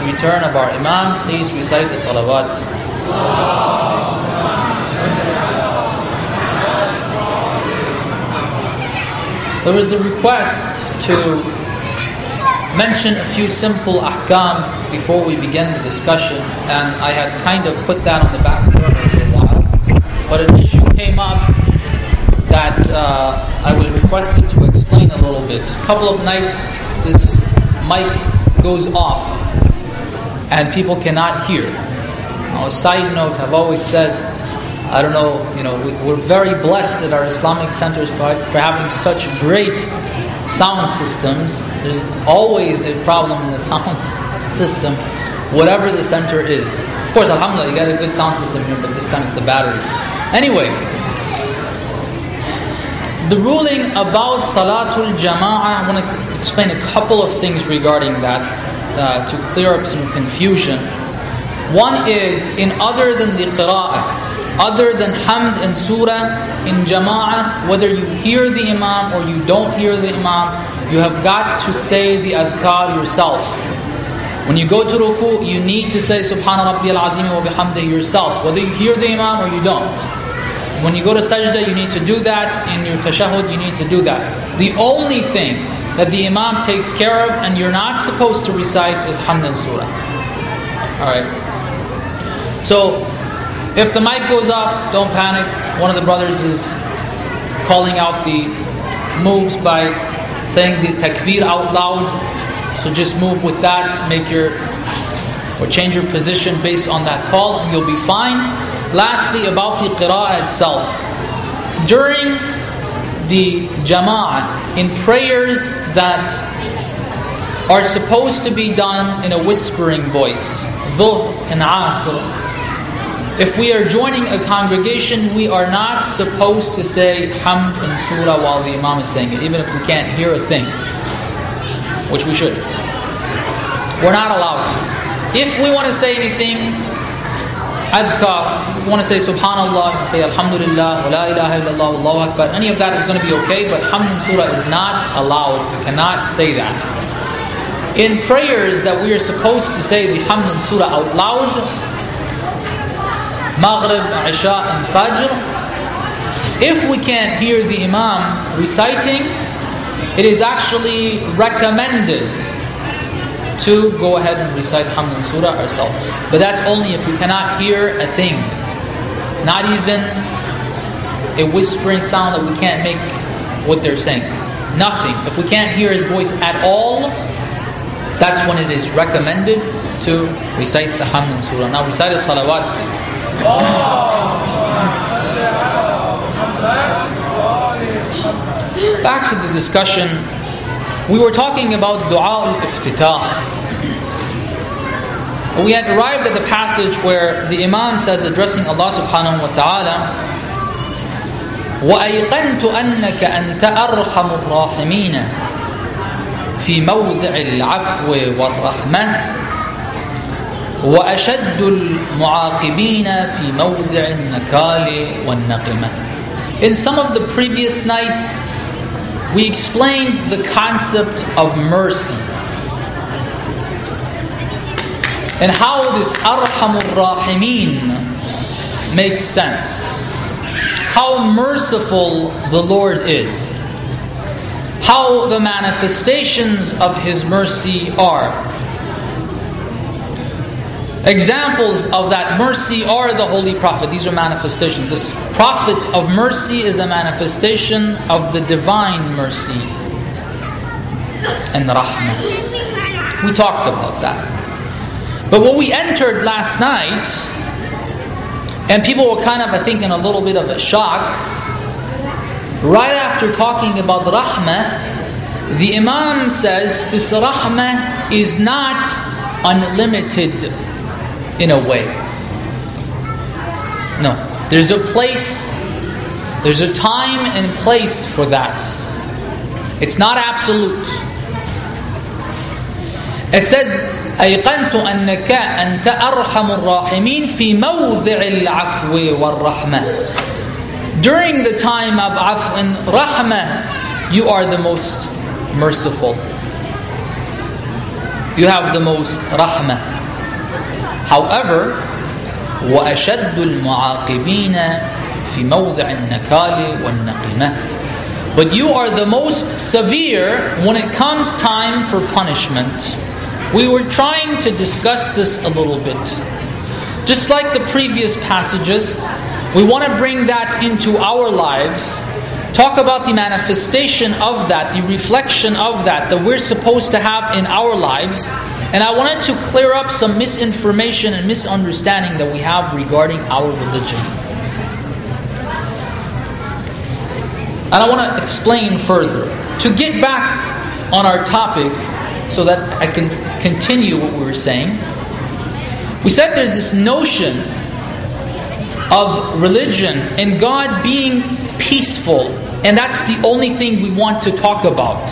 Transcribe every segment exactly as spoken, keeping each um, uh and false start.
the return of our Imam, please recite the salawat. There was a request to mention a few simple ahkam before we begin the discussion, and I had kind of put that on the back burner for a while. But an issue came up that uh, I was requested to explain a little bit. A couple of nights, this mic goes off, and people cannot hear. On a side note, I've always said, I don't know, you know, we, we're very blessed at our Islamic centers for, for having such great sound systems. There's always a problem in the sound system, whatever the center is. Of course, alhamdulillah, you got a good sound system here, but this time it's the battery. Anyway, the ruling about Salatul Jama'ah, I want to explain a couple of things regarding that uh, to clear up some confusion. One is, in other than the qira'ah, other than hamd and surah, in jama'ah, whether you hear the imam or you don't hear the imam, you have got to say the adhkar yourself. When you go to ruku, you need to say Subhana Rabbiyal Azim wa bihamdihi yourself, whether you hear the imam or you don't. When you go to sajda, you need to do that. In your tashahhud, you need to do that. The only thing that the imam takes care of and you're not supposed to recite is hamd and surah. Alright. So, if the mic goes off, don't panic. One of the brothers is calling out the moves by saying the takbir out loud. So just move with that, make your or change your position based on that call, and you'll be fine. Lastly, about the qira'ah itself. During the jama'ah, in prayers that are supposed to be done in a whispering voice, dhuhr and asr, if we are joining a congregation, we are not supposed to say hamd and surah while the imam is saying it, even if we can't hear a thing, which we should. We're not allowed to. If we want to say anything, adhkar, if we want to say subhanallah, say alhamdulillah, wa la ilaha illallah, Allahu akbar, any of that is going to be okay, but hamd and surah is not allowed. We cannot say that. In prayers that we are supposed to say the hamd and surah out loud, Maghrib, Isha and Fajr, if we can't hear the Imam reciting, it is actually recommended to go ahead and recite Hamd and Surah ourselves. But that's only if we cannot hear a thing. Not even a whispering sound that we can't make what they're saying. Nothing. If we can't hear his voice at all, that's when it is recommended to recite the Hamd and Surah. Now recite the salawat, please. Back to the discussion, we were talking about Dua al-Iftitah. We had arrived at the passage where the Imam says, addressing Allah subhanahu wa ta'ala, وَأَيْقَنْتُ أَنَّكَ أَنْتَ أَرْحَمُ الرَّاحِمِينَ فِي مَوْضِعِ الْعَفْوِ وَالرَّحْمَةِ وَأَشَدُّ الْمُعَاقِبِينَ فِي مَوْضِعِ النَّكَالِ وَالنَّقِمَةِ. In some of the previous nights, we explained the concept of mercy and how this Arhamur Rahimeen makes sense. How merciful the Lord is. How the manifestations of His mercy are. Examples of that mercy are the Holy Prophet. These are manifestations. This Prophet of mercy is a manifestation of the divine mercy and rahmah. We talked about that. But when we entered last night, and people were kind of, I think, in a little bit of a shock, right after talking about rahmah, the Imam says this rahmah is not unlimited in a way. No. There's a place, there's a time and place for that. It's not absolute. It says, أَيْقَنْتُ أَنَّكَ أَنْتَ أَرْحَمُ الرَّاحِمِينَ فِي مَوْضِعِ الْعَفْوِ وَالرَّحْمَةِ. During the time of af and rahmah, you are the most merciful. you have the most rahmah. However, وَأَشَدُّ الْمُعَاقِبِينَ فِي مَوْضِعِ النَّكَالِ وَالنَّقِمَةِ. But you are the most severe when it comes time for punishment. We were trying to discuss this a little bit. Just like the previous passages, we want to bring that into our lives, talk about the manifestation of that, the reflection of that, that we're supposed to have in our lives. And I wanted to clear up some misinformation and misunderstanding that we have regarding our religion. And I want to explain further. To get back on our topic, so that I can continue what we were saying, we said there's this notion of religion and God being peaceful, and that's the only thing we want to talk about.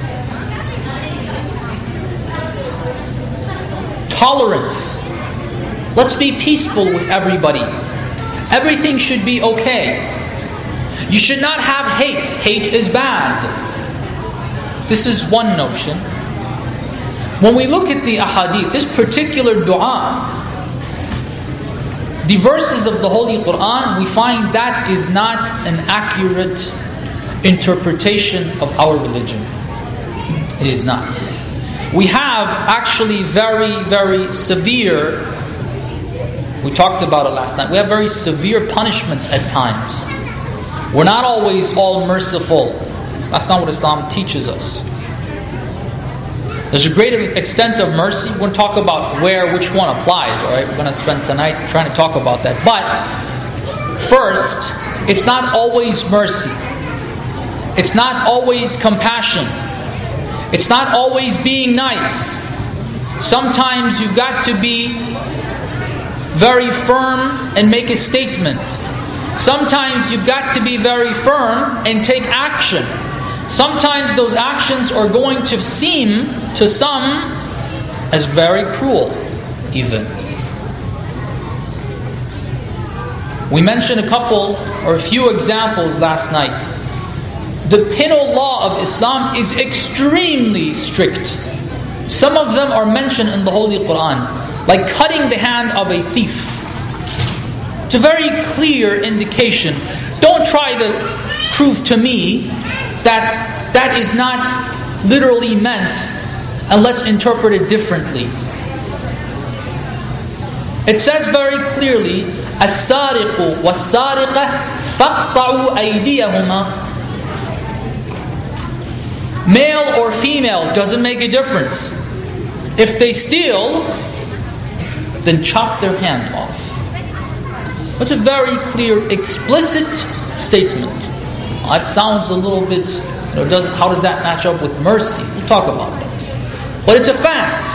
Tolerance. Let's be peaceful with everybody. Everything should be okay. You should not have hate. Hate is bad. This is one notion. When we look at the ahadith, this particular dua, the verses of the Holy Quran, we find that is not an accurate interpretation of our religion. It is not. We have actually very, very severe, we talked about it last night, we have very severe punishments at times. We're not always all merciful. That's not what Islam teaches us. There's a great extent of mercy. We're going to talk about where which one applies. All right, we're going to spend tonight trying to talk about that. But first, it's not always mercy. It's not always compassion. It's not always being nice. Sometimes you've got to be very firm and make a statement. Sometimes you've got to be very firm and take action. Sometimes those actions are going to seem to some as very cruel, even. We mentioned a couple or a few examples last night. The penal law of Islam is extremely strict. Some of them are mentioned in the Holy Quran, like cutting the hand of a thief. It's a very clear indication. Don't try to prove to me that that is not literally meant, and let's interpret it differently. It says very clearly, السارق والسارقة فاقطعوا أيديهما. Male or female doesn't make a difference. If they steal, then chop their hand off. It's a very clear, explicit statement. That sounds a little bit, you know, does, how does that match up with mercy? We'll talk about that. But it's a fact.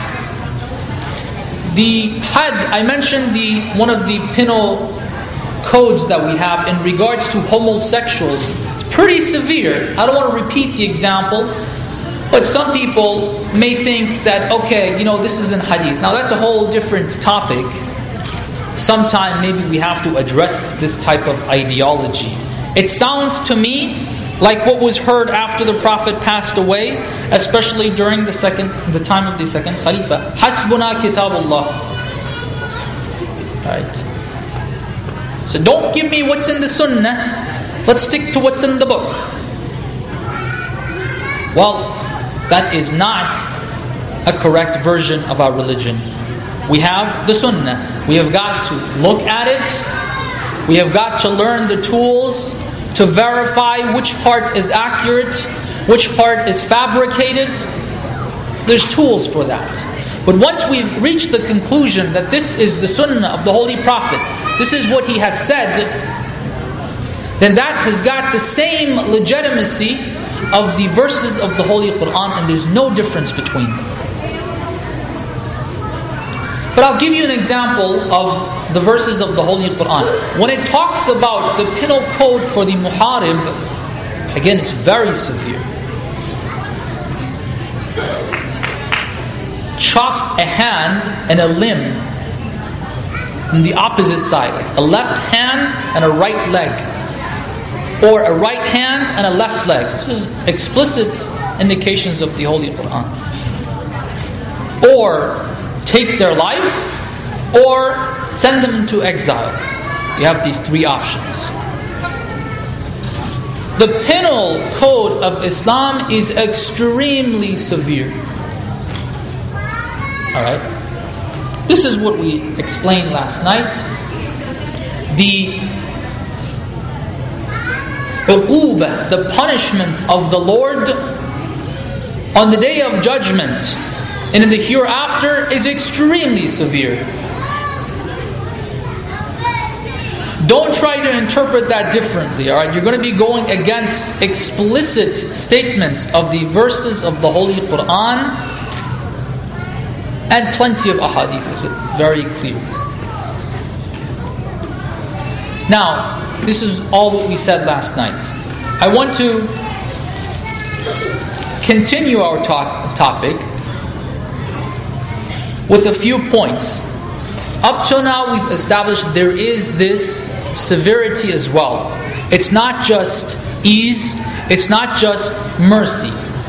The had, I mentioned the one of the penal codes that we have in regards to homosexuals. It's pretty severe. I don't want to repeat the example, but some people may think that, okay, you know, this is in hadith. Now that's a whole different topic. Sometime maybe we have to address this type of ideology. It sounds to me like what was heard after the Prophet passed away, especially during the second, the time of the second Khalifa. Hasbuna kitabullah. Right. So don't give me what's in the Sunnah. Let's stick to what's in the book. Well, that is not a correct version of our religion. We have the Sunnah. We have got to look at it. We have got to learn the tools to verify which part is accurate, which part is fabricated. There's tools for that. But once we've reached the conclusion that this is the Sunnah of the Holy Prophet, this is what he has said, then that has got the same legitimacy of the verses of the Holy Quran, and there's no difference between them. But I'll give you an example of the verses of the Holy Quran. When it talks about the penal code for the muharib, again, it's very severe. Chop a hand and a limb on the opposite side, like a left hand and a right leg, or a right hand and a left leg. This is explicit indications of the Holy Quran. or take their life, or send them into exile. You have these three options. The penal code of Islam is extremely severe. Alright? This is what we explained last night. The uqubah, the punishment of the Lord on the day of judgment and in the hereafter is extremely severe. Don't try to interpret that differently, alright? You're going to be going against explicit statements of the verses of the Holy Quran, and plenty of ahadith is very clear. Now, this is all what we said last night. I want to continue our talk, topic with a few points. Up till now, we've established there is this severity as well. It's not just ease, it's not just mercy.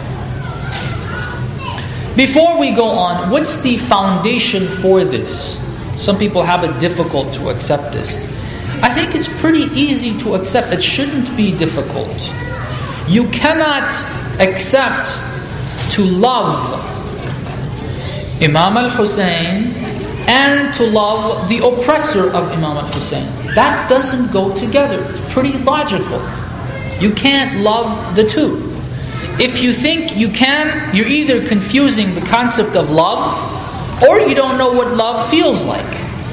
Before we go on, what's the foundation for this? Some people have it difficult to accept this. I think it's pretty easy to accept. It shouldn't be difficult. You cannot accept to love Imam al-Hussein and to love the oppressor of Imam al-Hussein. That doesn't go together. It's pretty logical. You can't love the two. If you think you can, you're either confusing the concept of love, or you don't know what love feels like.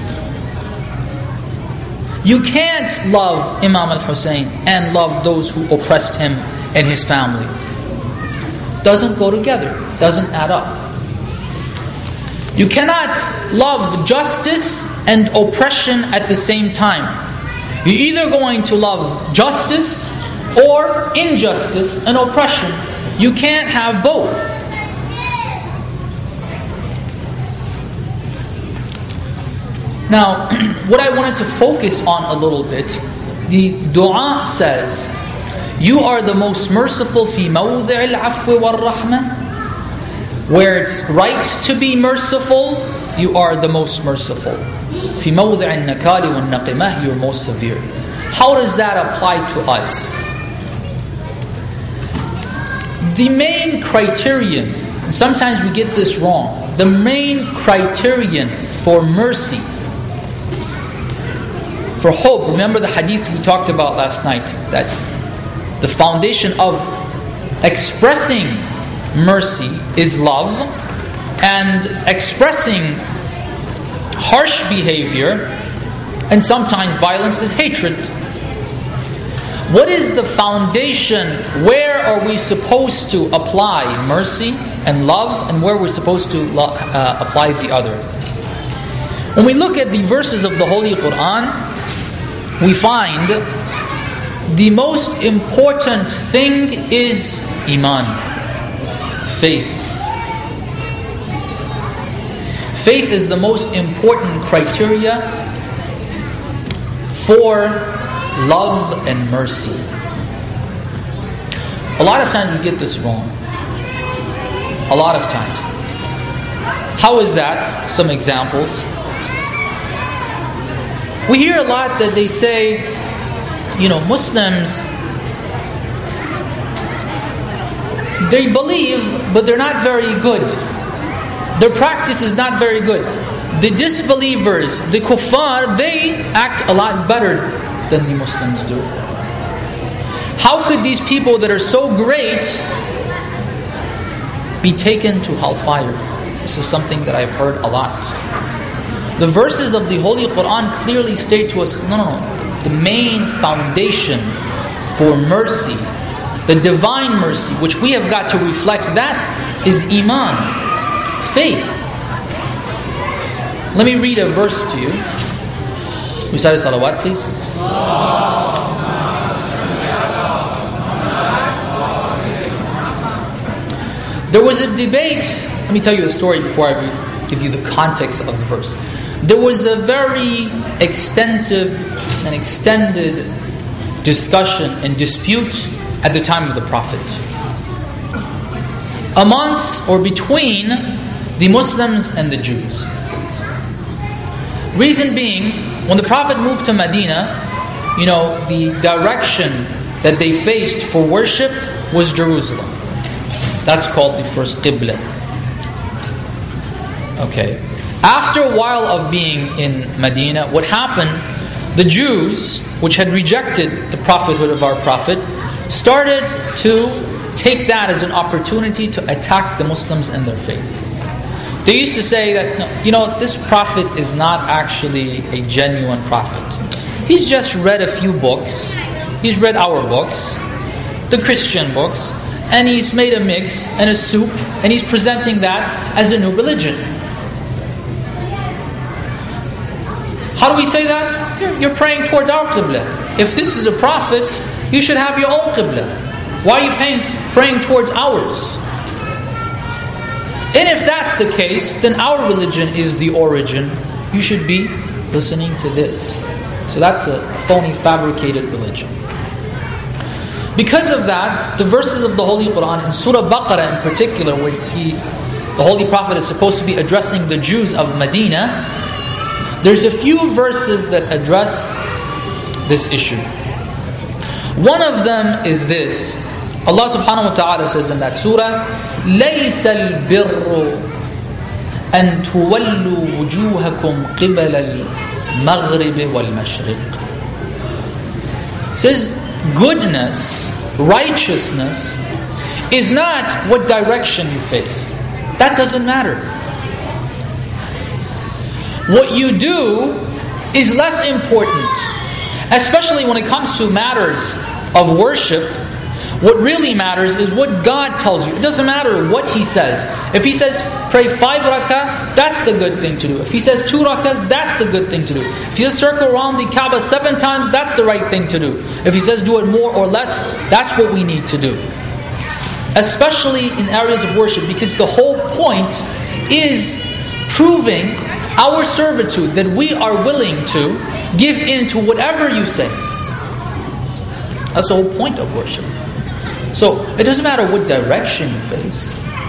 You can't love Imam al-Hussein and love those who oppressed him and his family. Doesn't go together. Doesn't add up. You cannot love justice and oppression at the same time. You're either going to love justice or injustice and oppression. You can't have both. Now, what I wanted to focus on a little bit, the dua says, "You are the most merciful fi mawdi' al-'afwi wal-rahmah." Where it's right to be merciful, you are the most merciful. Fi mawdi' al-nakali wal-naqimah, you're most severe. How does that apply to us? The main criterion, and sometimes we get this wrong, the main criterion for mercy, for hope, remember the hadith we talked about last night, that the foundation of expressing mercy is love, and expressing harsh behavior and sometimes violence is hatred. What is the foundation? Where are we supposed to apply mercy and love, and where we're supposed to uh, apply the other? When we look at the verses of the Holy Quran, we find the most important thing is iman, faith. Faith is the most important criteria for love and mercy. A lot of times we get this wrong. A lot of times. How is that? Some examples. We hear a lot that they say, you know, Muslims, they believe, but they're not very good. Their practice is not very good. The disbelievers, the kuffar, they act a lot better than the Muslims do. How could these people that are so great be taken to hellfire? This is something that I've heard a lot. The verses of the Holy Quran clearly state to us, no, no, no. The main foundation for mercy, the divine mercy, which we have got to reflect that, is iman, faith. Let me read a verse to you. Recite salawat, please. There was a debate. Let me tell you a story before I read, give you the context of the verse. There was a very extensive and extended discussion and dispute at the time of the Prophet amongst or between the Muslims and the Jews. Reason being, when the Prophet moved to Medina, you know, the direction that they faced for worship was Jerusalem. That's called the first Qibla. Okay. After a while of being in Medina, what happened, the Jews, which had rejected the prophethood of our Prophet, started to take that as an opportunity to attack the Muslims and their faith. They used to say that, no, you know, this prophet is not actually a genuine prophet. He's just read a few books. He's read our books, the Christian books, and he's made a mix and a soup, and he's presenting that as a new religion. How do we say that? You're praying towards our Qibla. If this is a prophet, you should have your own Qibla. Why are you praying, praying towards ours? And if that's the case, then our religion is the origin. You should be listening to this. So that's a phony, fabricated religion. Because of that, the verses of the Holy Quran, in Surah Baqarah in particular, where he, the Holy Prophet is supposed to be addressing the Jews of Medina, there's a few verses that address this issue. One of them is this. Allah subhanahu wa ta'ala says in that surah, لَيْسَ الْبِرُّ أَن تُوَلُّوا وُجُوهَكُمْ قِبَلَ الْمَغْرِبِ وَالْمَشْرِقِ. Says, goodness, righteousness is not what direction you face. That doesn't matter. What you do is less important. Especially when it comes to matters of worship, what really matters is what God tells you. It doesn't matter what He says. If He says, pray five rakah, that's the good thing to do. If He says two rakahs, that's the good thing to do. If He says circle around the Kaaba seven times, that's the right thing to do. If He says do it more or less, that's what we need to do. Especially in areas of worship, because the whole point is proving our servitude, that we are willing to give in to whatever you say. That's the whole point of worship. So, it doesn't matter what direction you face.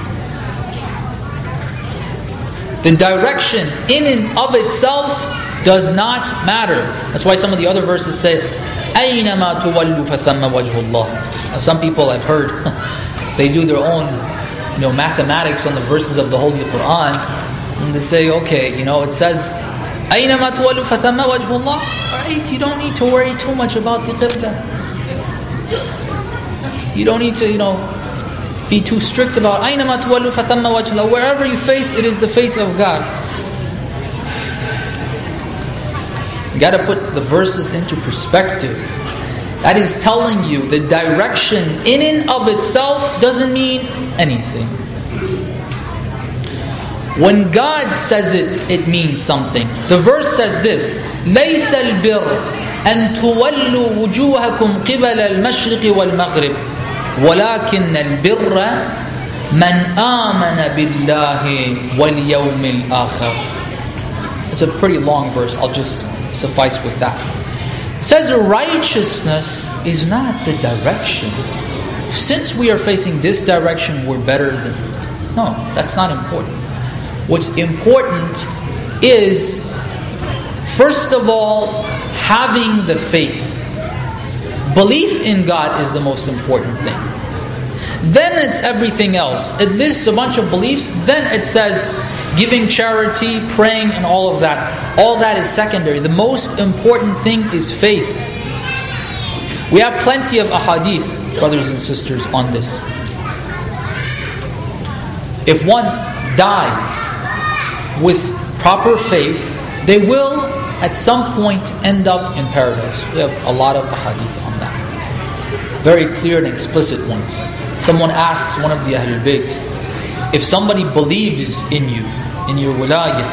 The direction in and of itself does not matter. That's why some of the other verses say, أَيْنَمَا تُوَلُّ فَثَمَّ وَجْهُ اللَّهِ. Some people I've heard, they do their own, you know, mathematics on the verses of the Holy Quran, and they say, okay, you know, it says, أَيْنَمَا تُوَلُّ فَثَمَّ وَجْهُ اللَّهِ. Alright, you don't need to worry too much about the Qibla. You don't need to, you know, be too strict about أَيْنَمَا تُوَلُّ فَثَمَّ وَجْهُ اللَّهِ. Wherever you face, it is the face of God. You got to put the verses into perspective. That is telling you the direction in and of itself doesn't mean anything. When God says it, it means something. The verse says this, لَيْسَ الْبِرُّ أَن تُوَلُّوا وُجُوهَكُمْ قِبَلَ الْمَشْرِقِ وَالْمَغْرِبِ وَلَكِنَّ الْبِرَّ مَنْ آمَنَ بِاللَّهِ وَالْيَوْمِ الْآخِرِ. It's a pretty long verse. I'll just suffice with that. It says righteousness is not the direction. Since we are facing this direction, we're better than... No, that's not important. What's important is, first of all, having the faith. Belief in God is the most important thing. Then it's everything else. It lists a bunch of beliefs. Then it says giving charity, praying, and all of that. All that is secondary. The most important thing is faith. We have plenty of ahadith, brothers and sisters, on this. If one dies with proper faith, they will at some point end up in paradise. We have a lot of ahadith on that. Very clear and explicit ones. Someone asks one of the Ahlul Bayt, if somebody believes in you, in your wilayah,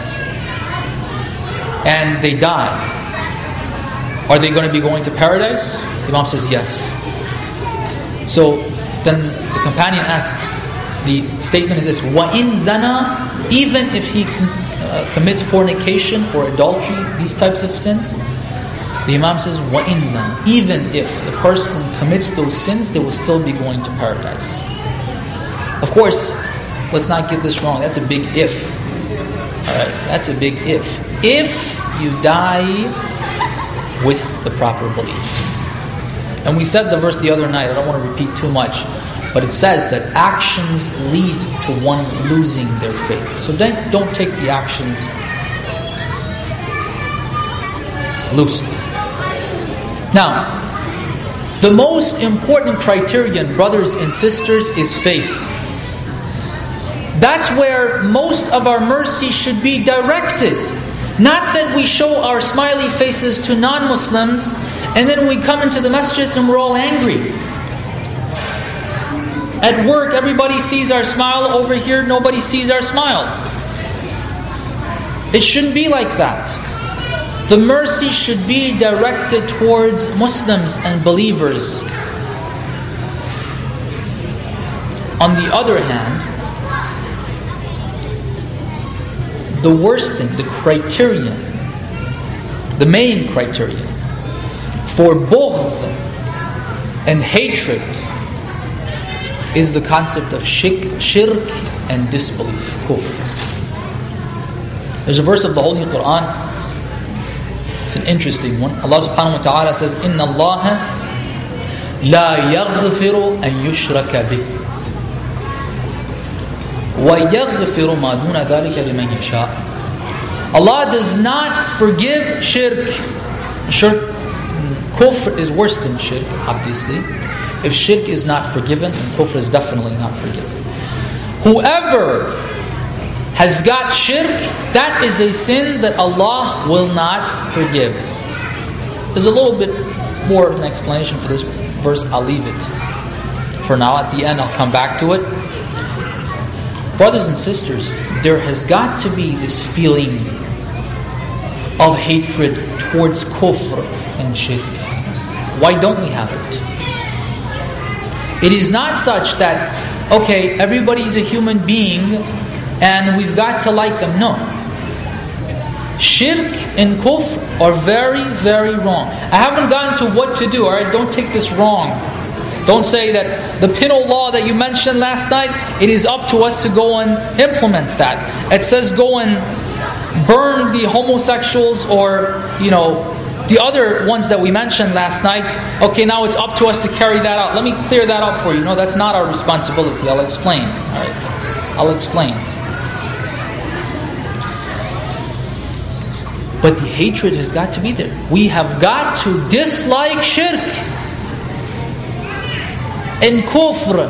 and they die, are they going to be going to paradise? The Imam says yes. So then the companion asks, the statement is this, وَإِن زَنَا, even if he uh, commits fornication or adultery, these types of sins, the Imam says, وَإِن زَنَا, even if the person commits those sins, they will still be going to paradise. Of course, let's not get this wrong. That's a big if. Alright, that's a big if. If you die with the proper belief. And we said the verse the other night, I don't want to repeat too much, but it says that actions lead to one losing their faith. So don't, don't take the actions loosely. Now, the most important criterion, brothers and sisters, is faith. That's where most of our mercy should be directed. Not that we show our smiley faces to non-Muslims and then we come into the masjids and we're all angry. At work, everybody sees our smile. Over here, nobody sees our smile. It shouldn't be like that. The mercy should be directed towards Muslims and believers. On the other hand, the worst thing, the criterion, the main criterion for bughd and hatred is the concept of shirk, shirk and disbelief, kufr. There's a verse of the Holy Quran. It's an interesting one. Allah subhanahu wa ta'ala says, إِنَّ اللَّهَ لَا يَغْفِرُ أَن يُشْرَكَ بِهِ وَيَغْفِرُ مَا دُونَ ذَلِكَ لِمَنْ يَشَاءُ. Allah does not forgive shirk. Shirk, kufr is worse than shirk, obviously. If shirk is not forgiven, then kufr is definitely not forgiven. Whoever has got shirk, that is a sin that Allah will not forgive. There's a little bit more of an explanation for this verse. I'll leave it for now. At the end, I'll come back to it. Brothers and sisters, there has got to be this feeling of hatred towards kufr and shirk. Why don't we have it? It is not such that, okay, everybody's a human being and we've got to like them. No. Shirk and kufr are very, very wrong. I haven't gotten to what to do, alright? Don't take this wrong. Don't say that the penal law that you mentioned last night, it is up to us to go and implement that. It says go and burn the homosexuals or, you know, the other ones that we mentioned last night. Okay, now it's up to us to carry that out. Let me clear that up for you. No, that's not our responsibility. I'll explain. Alright, I'll explain. But the hatred has got to be there. We have got to dislike shirk and kufr.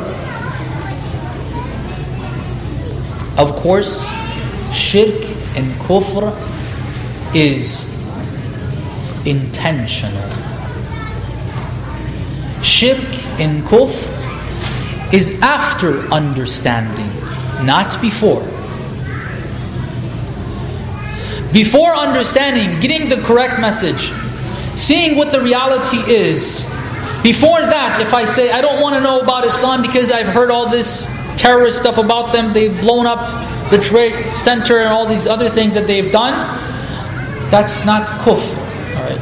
Of course, shirk and kufr is intentional. Shirk and kufr is after understanding, not before. Before understanding, getting the correct message, seeing what the reality is. Before that, if I say, I don't want to know about Islam because I've heard all this terrorist stuff about them, they've blown up the Trade Center and all these other things that they've done, that's not kufr. Alright.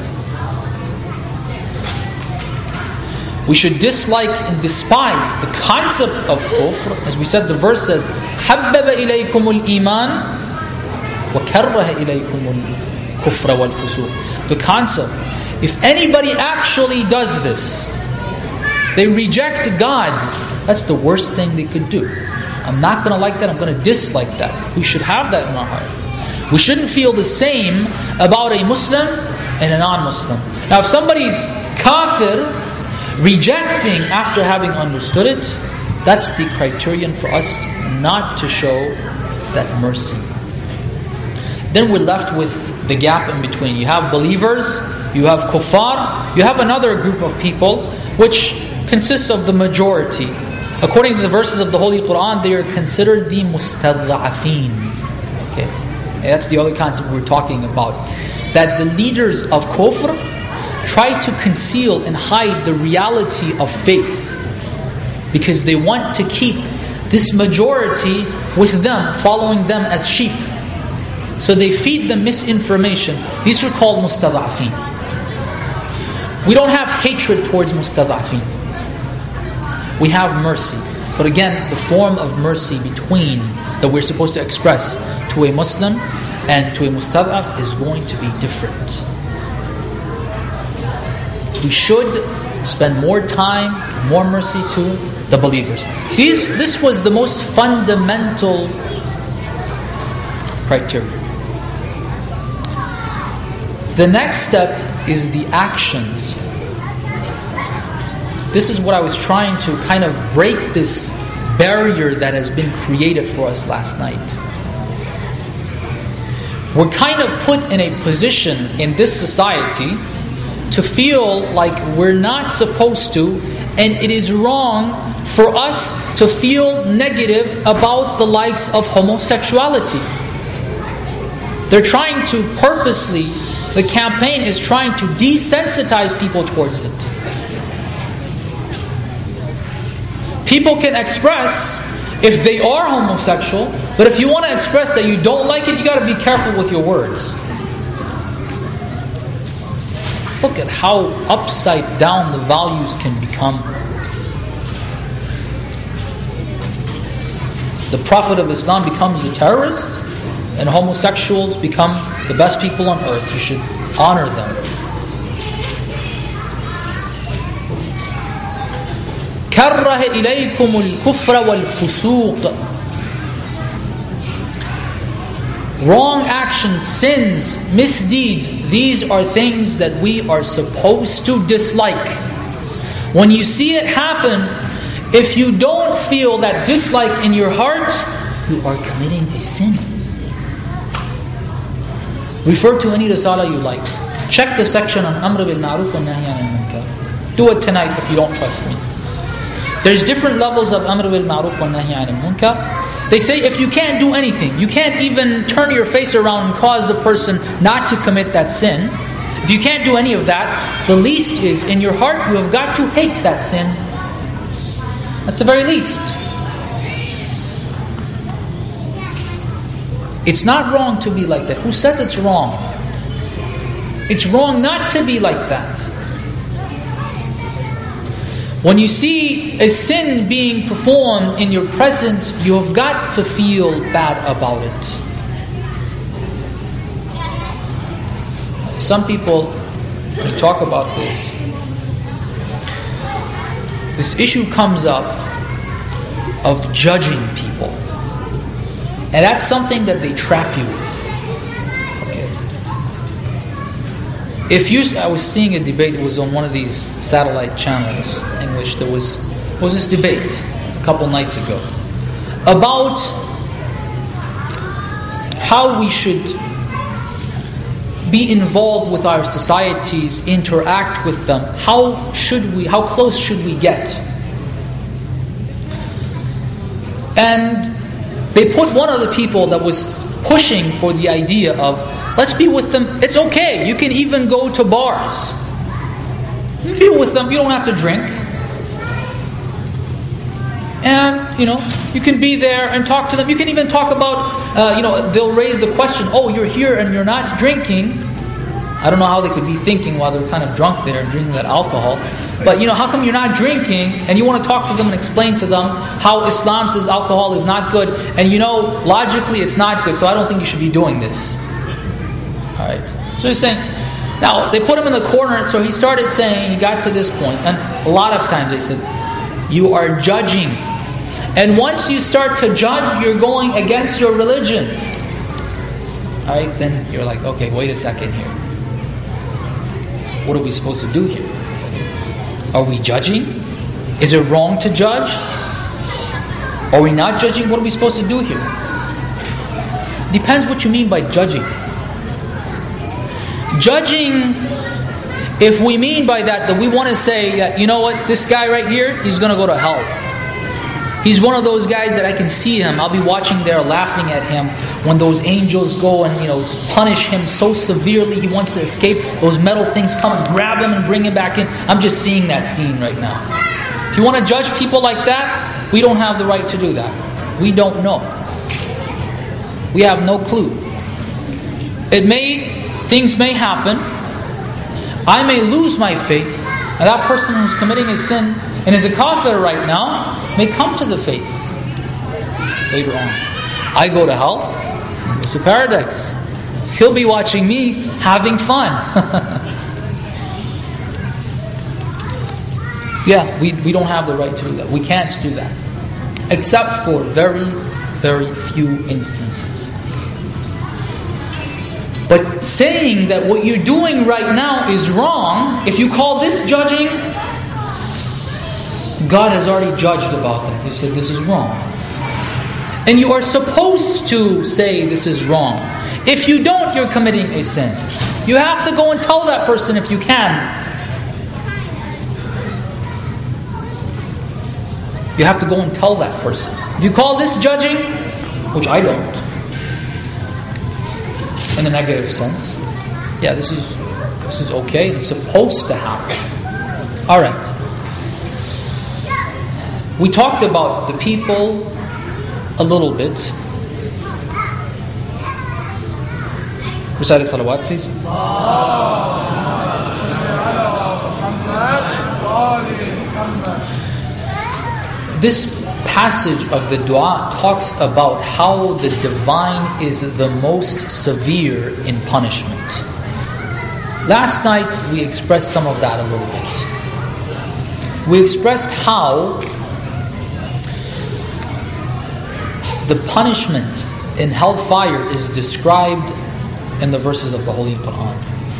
We should dislike and despise the concept of kufr. As we said, the verse says, حَبَّبَ إِلَيْكُمُ الْإِيمَانِ وَكَرَّهَ إِلَيْكُمُ الْكُفْرَ وَالْفُسُوقَ. The concept, if anybody actually does this, they reject God, that's the worst thing they could do. I'm not going to like that, I'm going to dislike that. We should have that in our heart. We shouldn't feel the same about a Muslim and a non-Muslim. Now if somebody's kafir, rejecting after having understood it, that's the criterion for us not to show that mercy. Then we're left with the gap in between. You have believers, you have kuffar, you have another group of people which consists of the majority. According to the verses of the Holy Quran, they are considered the mustad'afin. Okay, and that's the other concept we're talking about. That the leaders of kufr try to conceal and hide the reality of faith because they want to keep this majority with them, following them as sheep. So they feed them misinformation. These are called mustad'afin. We don't have hatred towards mustad'afin. We have mercy. But again, the form of mercy between that we're supposed to express to a Muslim and to a mustad'af is going to be different. We should spend more time, more mercy to the believers. These, this was the most fundamental criteria. The next step is the actions. This is what I was trying to kind of break this barrier that has been created for us last night. We're kind of put in a position in this society to feel like we're not supposed to, and it is wrong for us to feel negative about the likes of homosexuality. They're trying to purposely, the campaign is trying to desensitize people towards it. People can express if they are homosexual, but if you want to express that you don't like it, you got to be careful with your words. Look at how upside down the values can become. The Prophet of Islam becomes a terrorist, and homosexuals become the best people on earth. You should honor them. كره إليكم الكفر والفسوق. Wrong actions, sins, misdeeds, these are things that we are supposed to dislike. When you see it happen, if you don't feel that dislike in your heart, you are committing a sin. Refer to any risala you like. Check the section on Amr bil Ma'ruf wa Nahy anil Munkar. Do it tonight if you don't trust me. There's different levels of Amr bil Ma'ruf wa Nahy anil Munkar. They say if you can't do anything, you can't even turn your face around and cause the person not to commit that sin. If you can't do any of that, the least is in your heart you have got to hate that sin. That's the very least. It's not wrong to be like that. Who says it's wrong? It's wrong not to be like that. When you see a sin being performed in your presence, you have got to feel bad about it. Some people, when you talk about this, this issue comes up of judging people. And that's something that they trap you with. If you, I was seeing a debate, it was on one of these satellite channels, in which there was, was this debate a couple nights ago about how we should be involved with our societies, interact with them. How should we, how close should we get? And they put one of the people that was pushing for the idea of, let's be with them. It's okay. You can even go to bars. You be with them. You don't have to drink. And, you know, you can be there and talk to them. You can even talk about, uh, you know, they'll raise the question, oh, you're here and you're not drinking. I don't know how they could be thinking while they're kind of drunk there and drinking that alcohol. But, you know, how come you're not drinking and you want to talk to them and explain to them how Islam says alcohol is not good, and you know, logically it's not good, so I don't think you should be doing this. Alright. So he's saying, now they put him in the corner, so he started saying, he got to this point, and a lot of times they said, you are judging. And once you start to judge, you're going against your religion. Alright, then you're like, okay, wait a second here. What are we supposed to do here? Are we judging? Is it wrong to judge? Are we not judging? What are we supposed to do here? Depends what you mean by judging. Judging, if we mean by that, that we want to say that, you know what, this guy right here, he's going to go to hell. He's one of those guys that I can see him. I'll be watching there laughing at him when those angels go and, you know, punish him so severely he wants to escape. Those metal things come and grab him and bring him back in. I'm just seeing that scene right now. If you want to judge people like that, we don't have the right to do that. We don't know. We have no clue. It may, things may happen. I may lose my faith. And that person who's committing a sin and is a kafir right now, may come to the faith later on. I go to hell, he goes to paradise. He'll be watching me having fun. Yeah, we, we don't have the right to do that. We can't do that. Except for very, very few instances. But saying that what you're doing right now is wrong, if you call this judging, God has already judged about that. He said this is wrong. And you are supposed to say this is wrong. If you don't, you're committing a sin. You have to go and tell that person if you can. You have to go and tell that person. If you call this judging, which I don't, in a negative sense, yeah, this is this is okay. It's supposed to happen. All right. We talked about the people a little bit. Recite the salawat, please. This passage of the dua talks about how the divine is the most severe in punishment. Last night we expressed some of that a little bit. We expressed how the punishment in hellfire is described in the verses of the Holy Quran.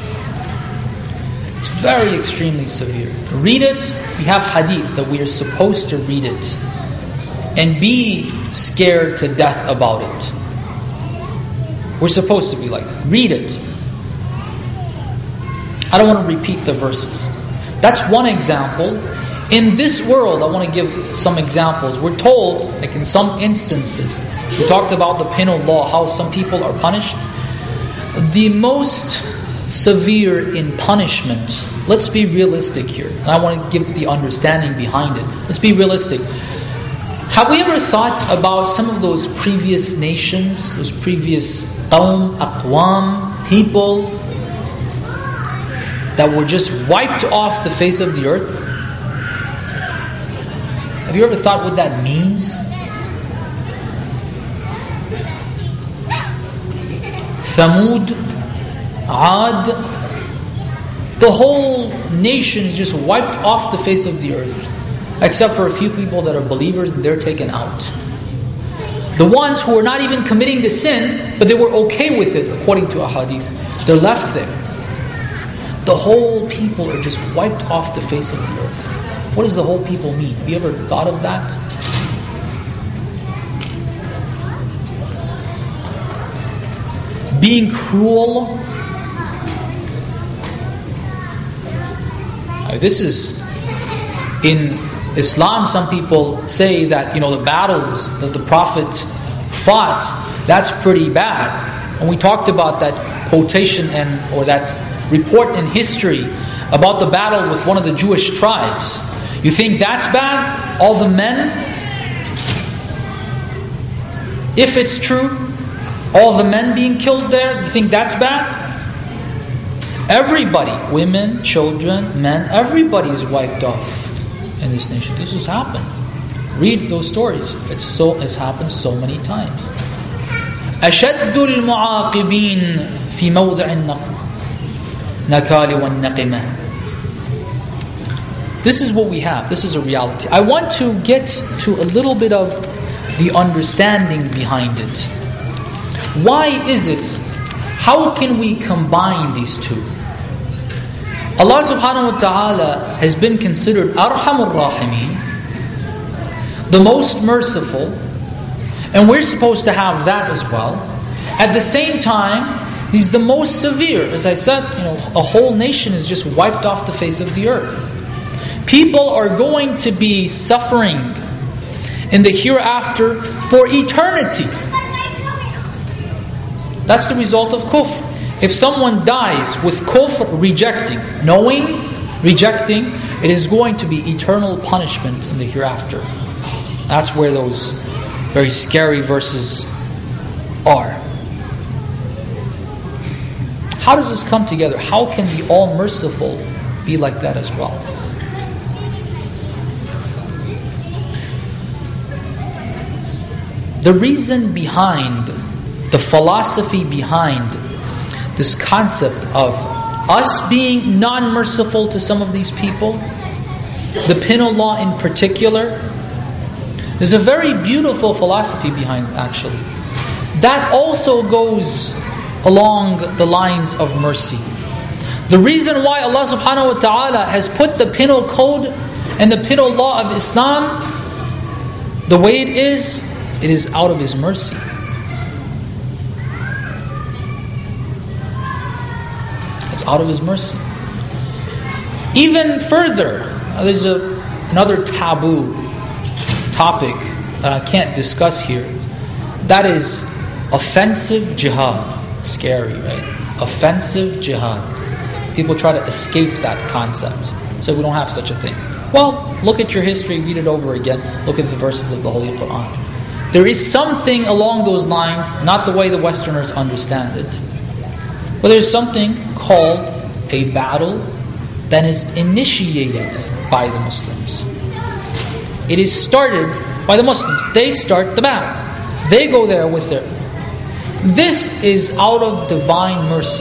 It's very extremely severe. Read it. We have hadith that we are supposed to read it and be scared to death about it. We're supposed to be like that. Read it. I don't want to repeat the verses. That's one example. In this world, I want to give some examples. We're told, like in some instances, we talked about the penal law, how some people are punished. The most severe in punishment, let's be realistic here. And I want to give the understanding behind it. Let's be realistic. Have we ever thought about some of those previous nations, those previous qawm, aqwam, people that were just wiped off the face of the earth? Have you ever thought what that means? Thamud, Ad, the whole nation is just wiped off the face of the earth, except for a few people that are believers, and they're taken out. The ones who are not even committing the sin, but they were okay with it, according to a hadith, they're left there. The whole people are just wiped off the face of the earth. What does the whole people mean? Have you ever thought of that? Being cruel. This is, in Islam, some people say that, you know, the battles that the Prophet fought, that's pretty bad. And we talked about that quotation and or that report in history about the battle with one of the Jewish tribes. You think that's bad? All the men? If it's true, all the men being killed there, you think that's bad? Everybody, women, children, men, everybody is wiped off in this nation. This has happened. Read those stories. It's so it's happened so many times. أشد المعاقبين في موضع النكال والنقمة. This is what we have. This is a reality. I want to get to a little bit of the understanding behind it. Why is it? How can we combine these two? Allah subhanahu wa ta'ala has been considered Arhamur Rahimin, the most merciful, and we're supposed to have that as well. At the same time, He's the most severe. As I said, you know, a whole nation is just wiped off the face of the earth. People are going to be suffering in the hereafter for eternity. That's the result of kufr. If someone dies with kufr, rejecting, knowing, rejecting, it is going to be eternal punishment in the hereafter. That's where those very scary verses are. How does this come together? How can the All-Merciful be like that as well? the reason behind, the philosophy behind this concept of us being non-merciful to some of these people, the penal law in particular, there's a very beautiful philosophy behind it actually. That also goes along the lines of mercy. The reason why Allah subhanahu wa ta'ala has put the penal code and the penal law of Islam the way it is, it is out of His mercy. It's out of His mercy. Even further, there's a, another taboo topic that I can't discuss here. That is offensive jihad. Scary, right? Offensive jihad. People try to escape that concept. So we don't have such a thing. Well, look at your history, read it over again. Look at the verses of the Holy Quran. There is something along those lines, not the way the Westerners understand it, but there's something called a battle that is initiated by the Muslims. It is started by the Muslims. They start the battle. They go there with their... This is out of divine mercy.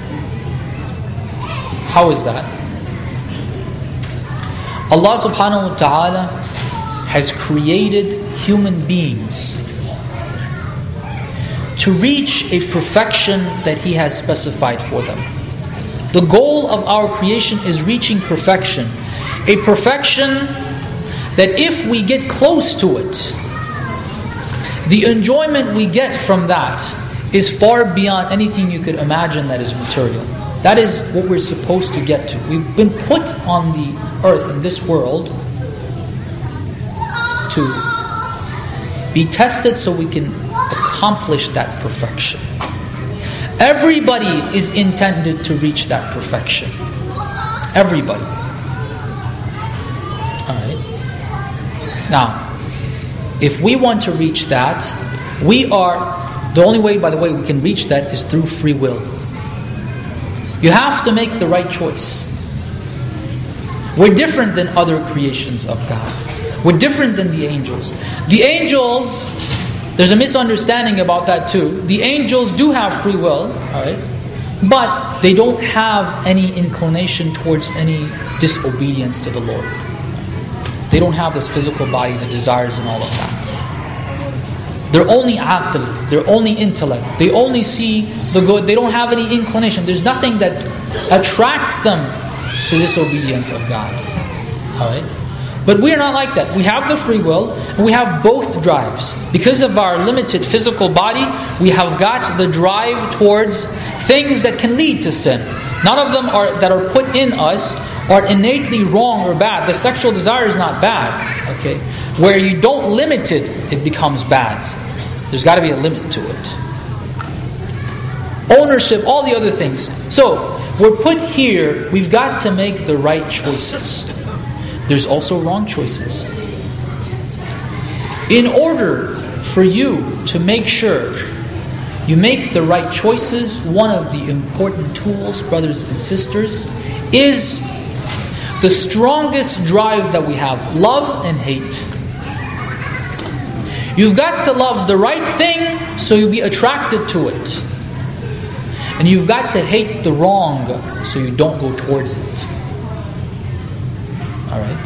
How is that? Allah subhanahu wa ta'ala has created human beings to reach a perfection that He has specified for them. The goal of our creation is reaching perfection. A perfection that if we get close to it, the enjoyment we get from that is far beyond anything you could imagine that is material. That is what we're supposed to get to. We've been put on the earth, in this world, to be tested so we can accomplish that perfection. Everybody is intended to reach that perfection. Everybody. Alright. Now, if we want to reach that, we are... The only way, by the way, we can reach that is through free will. You have to make the right choice. We're different than other creations of God. We're different than the angels. The angels, there's a misunderstanding about that too. The angels do have free will, alright, but they don't have any inclination towards any disobedience to the Lord. They don't have this physical body, the desires and all of that. They're only aql, they're only intellect. They only see the good. They don't have any inclination. There's nothing that attracts them to disobedience of God. Alright? But we're not like that. We have the free will, and we have both drives. Because of our limited physical body, we have got the drive towards things that can lead to sin. None of them are that are put in us are innately wrong or bad. The sexual desire is not bad. Okay? Where you don't limit it, it becomes bad. There's got to be a limit to it. Ownership, all the other things. So, we're put here, we've got to make the right choices. There's also wrong choices. In order for you to make sure you make the right choices, one of the important tools, brothers and sisters, is the strongest drive that we have, love and hate. You've got to love the right thing so you'll be attracted to it. And you've got to hate the wrong so you don't go towards it. Alright?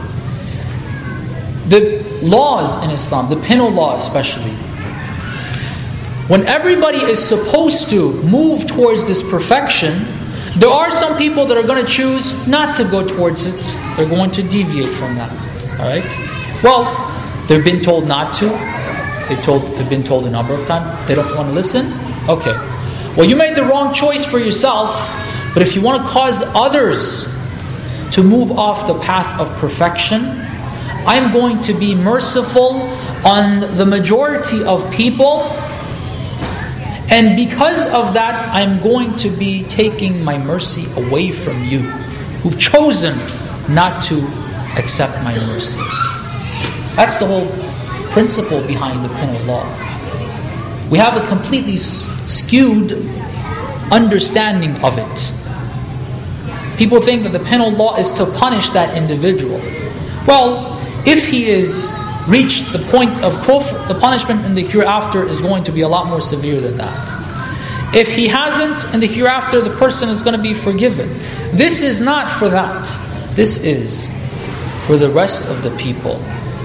The laws in Islam, the penal law especially, when everybody is supposed to move towards this perfection, there are some people that are going to choose not to go towards it. They're going to deviate from that. Alright? Well, they've been told not to. They've told they've been told a number of times. They don't want to listen. Okay. Well, you made the wrong choice for yourself, but if you want to cause others to move off the path of perfection, I'm going to be merciful on the majority of people, and because of that, I'm going to be taking my mercy away from you, who've chosen not to accept my mercy. That's the whole principle behind the penal law. We have a completely skewed understanding of it. People think that the penal law is to punish that individual. Well, if he is reached the point of kufr, the punishment in the hereafter is going to be a lot more severe than that. If he hasn't, in the hereafter, the person is going to be forgiven. This is not for that. This is for the rest of the people.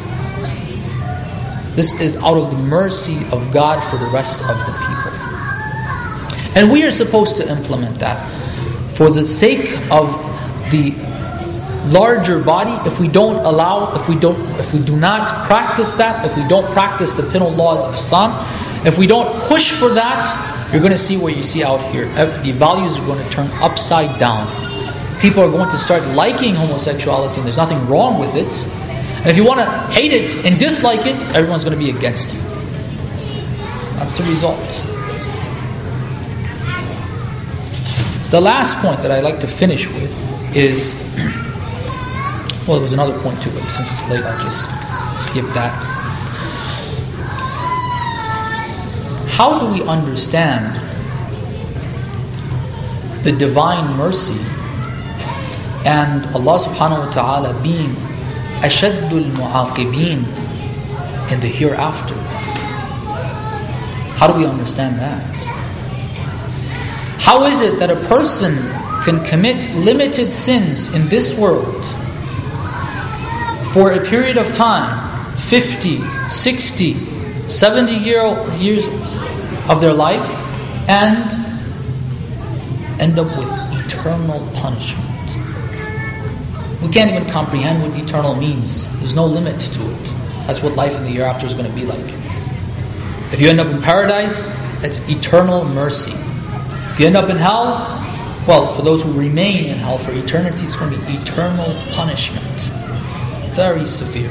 This is out of the mercy of God for the rest of the people. And we are supposed to implement that. For the sake of the larger body, if we don't allow, if we don't, if we do not practice that, if we don't practice the penal laws of Islam, if we don't push for that, you're going to see what you see out here. The values are going to turn upside down. People are going to start liking homosexuality, and there's nothing wrong with it. And if you want to hate it and dislike it, everyone's going to be against you. That's the result. The last point that I'd like to finish with is, well, there was another point too, but since it's late, I'll just skip that. How do we understand the divine mercy and Allah subhanahu wa ta'ala being ashaddul mu'aqibin in the hereafter? How do we understand that? How is it that a person can commit limited sins in this world for a period of time, fifty, sixty, seventy year, years of their life, and end up with eternal punishment? We can't even comprehend what eternal means. There's no limit to it. That's what life in the hereafter is going to be like. If you end up in paradise, that's eternal mercy. If you end up in hell, well, for those who remain in hell for eternity, it's going to be eternal punishment. Very severe.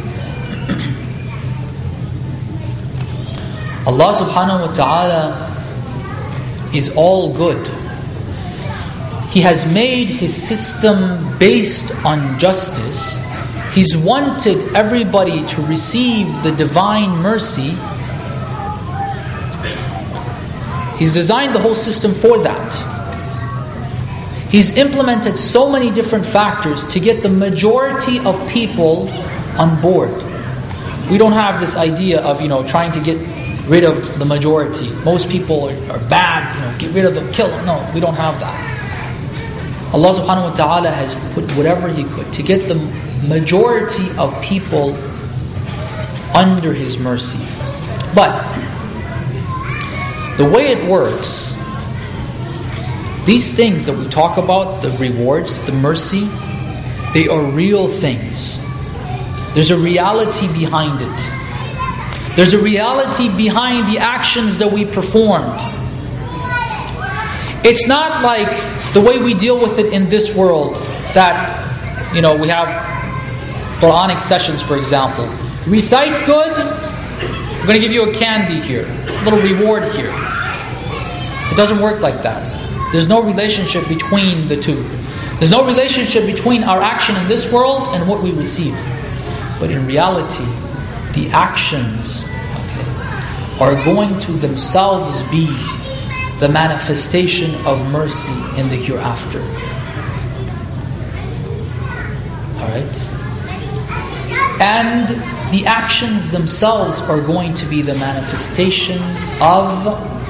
Allah subhanahu wa ta'ala is all good. He has made His system based on justice. He's wanted everybody to receive the divine mercy. He's designed the whole system for that. He's implemented so many different factors to get the majority of people on board. We don't have this idea of, you know, trying to get rid of the majority. Most people are, are bad, you know, get rid of them, kill them. No, we don't have that. Allah subhanahu wa ta'ala has put whatever He could to get the majority of people under His mercy. But the way it works, these things that we talk about, the rewards, the mercy, they are real things. There's a reality behind it. There's a reality behind the actions that we performed. It's not like the way we deal with it in this world, that, you know, we have Quranic sessions, for example. Recite good, I'm going to give you a candy here, a little reward here. It doesn't work like that. There's no relationship between the two. There's no relationship between our action in this world and what we receive. But in reality, the actions, okay, are going to themselves be the manifestation of mercy in the hereafter. Alright? And the actions themselves are going to be the manifestation of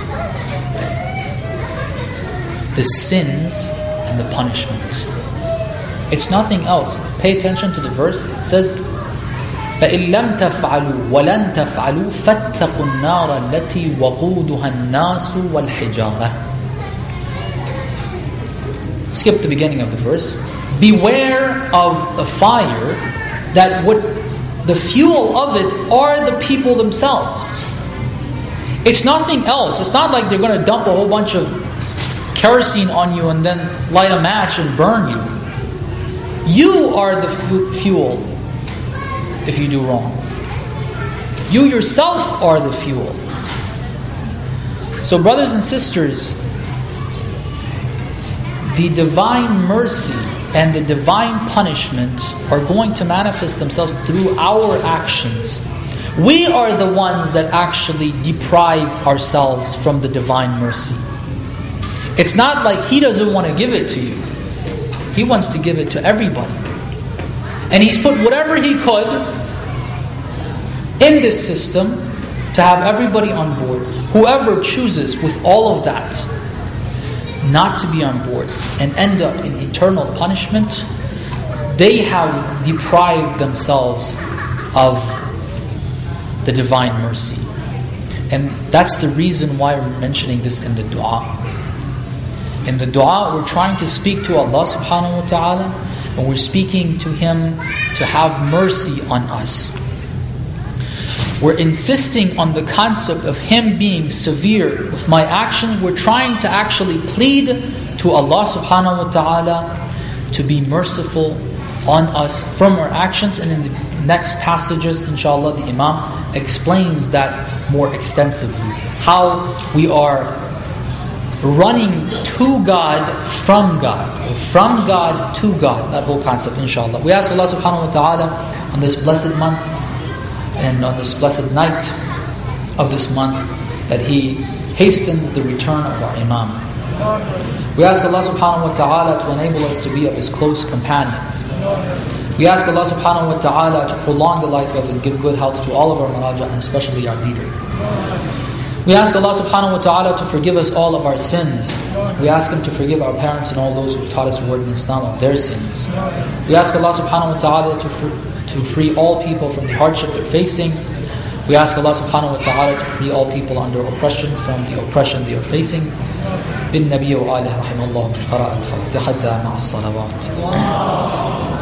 the sins and the punishment. It's nothing else. Pay attention to the verse. It says, فَإِن لَمْ تَفْعَلُوا وَلَنْ تَفْعَلُوا فَاتَّقُوا النَّارَ الَّتِي وَقُودُهَا النَّاسُ وَالْحِجَارَةُ. Skip the beginning of the verse. Beware of the fire that would, the fuel of it are the people themselves. It's nothing else. It's not like they're going to dump a whole bunch of kerosene on you and then light a match and burn you. You are the fu- fuel if you do wrong. You yourself are the fuel. So brothers and sisters, the divine mercy and the divine punishment are going to manifest themselves through our actions. We are the ones that actually deprive ourselves from the divine mercy. It's not like He doesn't want to give it to you. He wants to give it to everybody. And He's put whatever He could in this system to have everybody on board. Whoever chooses with all of that not to be on board and end up in eternal punishment, they have deprived themselves of the divine mercy. And that's the reason why we're mentioning this in the dua. In the dua, we're trying to speak to Allah subhanahu wa ta'ala, and we're speaking to Him to have mercy on us. We're insisting on the concept of Him being severe with my actions. We're trying to actually plead to Allah subhanahu wa ta'ala to be merciful on us from our actions. And in the next passages, inshallah, the Imam explains that more extensively. How we are running to God from God, or from God to God, that whole concept, inshallah. We ask Allah subhanahu wa ta'ala on this blessed month and on this blessed night of this month that He hastens the return of our Imam. We ask Allah subhanahu wa ta'ala to enable us to be of His close companions. We ask Allah subhanahu wa ta'ala to prolong the life of and give good health to all of our maraja, and especially our leader. We ask Allah subhanahu wa ta'ala to forgive us all of our sins. We ask Him to forgive our parents and all those who taught us the word in Islam of their sins. We ask Allah subhanahu wa ta'ala to, fr- to free all people from the hardship they're facing. We ask Allah subhanahu wa ta'ala to free all people under oppression from the oppression they are facing. بالنبي وآله رحمه الله من قرأ الفاتحة مع الصلوات.